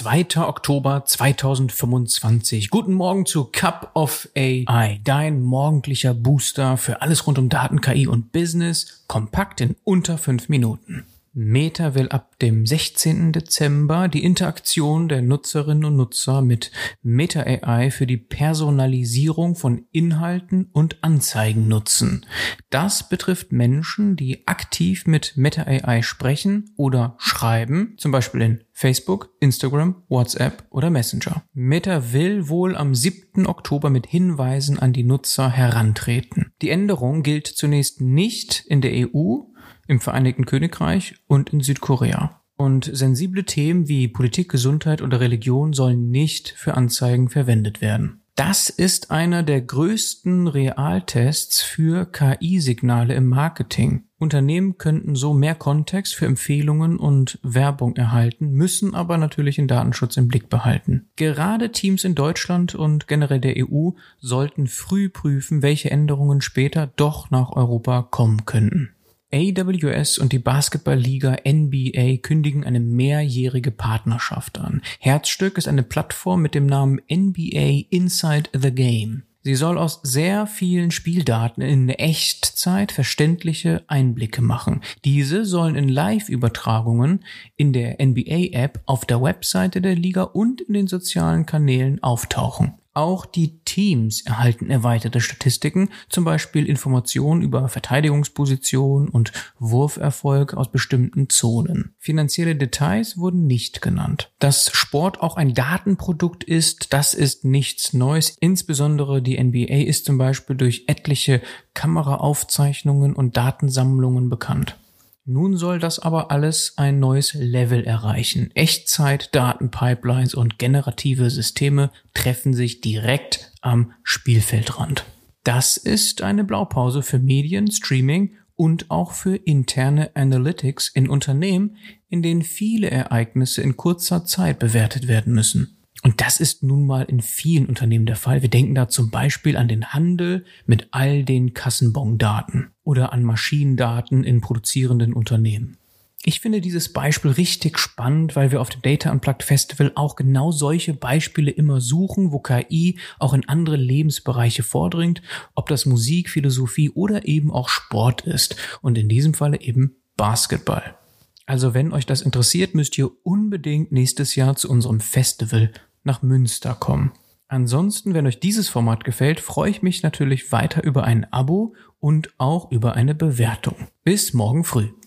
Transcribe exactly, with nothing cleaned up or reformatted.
zweiter Oktober zweitausendfünfundzwanzig. Guten Morgen zu Cup of A I, dein morgendlicher Booster für alles rund um Daten, K I und Business, kompakt in unter fünf Minuten. Meta will ab dem sechzehnten Dezember die Interaktion der Nutzerinnen und Nutzer mit Meta A I für die Personalisierung von Inhalten und Anzeigen nutzen. Das betrifft Menschen, die aktiv mit Meta A I sprechen oder schreiben, zum Beispiel in Facebook, Instagram, WhatsApp oder Messenger. Meta will wohl am siebten Oktober mit Hinweisen an die Nutzer herantreten. Die Änderung gilt zunächst nicht in der E U, im Vereinigten Königreich und in Südkorea. Und sensible Themen wie Politik, Gesundheit oder Religion sollen nicht für Anzeigen verwendet werden. Das ist einer der größten Realtests für K I-Signale im Marketing. Unternehmen könnten so mehr Kontext für Empfehlungen und Werbung erhalten, müssen aber natürlich den Datenschutz im Blick behalten. Gerade Teams in Deutschland und generell der E U sollten früh prüfen, welche Änderungen später doch nach Europa kommen könnten. A W S und die Basketballliga N B A kündigen eine mehrjährige Partnerschaft an. Herzstück ist eine Plattform mit dem Namen N B A Inside the Game. Sie soll aus sehr vielen Spieldaten in Echtzeit verständliche Einblicke machen. Diese sollen in Live-Übertragungen in der N B A-App, auf der Webseite der Liga und in den sozialen Kanälen auftauchen. Auch die Teams erhalten erweiterte Statistiken, zum Beispiel Informationen über Verteidigungsposition und Wurferfolg aus bestimmten Zonen. Finanzielle Details wurden nicht genannt. Dass Sport auch ein Datenprodukt ist, das ist nichts Neues. Insbesondere die N B A ist zum Beispiel durch etliche Kameraaufzeichnungen und Datensammlungen bekannt. Nun soll das aber alles ein neues Level erreichen. Echtzeit, Datenpipelines und generative Systeme treffen sich direkt am Spielfeldrand. Das ist eine Blaupause für Medien, Streaming und auch für interne Analytics in Unternehmen, in denen viele Ereignisse in kurzer Zeit bewertet werden müssen. Und das ist nun mal in vielen Unternehmen der Fall. Wir denken da zum Beispiel an den Handel mit all den Kassenbon-Daten oder an Maschinendaten in produzierenden Unternehmen. Ich finde dieses Beispiel richtig spannend, weil wir auf dem Data Unplugged Festival auch genau solche Beispiele immer suchen, wo K I auch in andere Lebensbereiche vordringt, ob das Musik, Philosophie oder eben auch Sport ist. Und in diesem Falle eben Basketball. Also wenn euch das interessiert, müsst ihr unbedingt nächstes Jahr zu unserem Festival nach Münster kommen. Ansonsten, wenn euch dieses Format gefällt, freue ich mich natürlich weiter über ein Abo und auch über eine Bewertung. Bis morgen früh.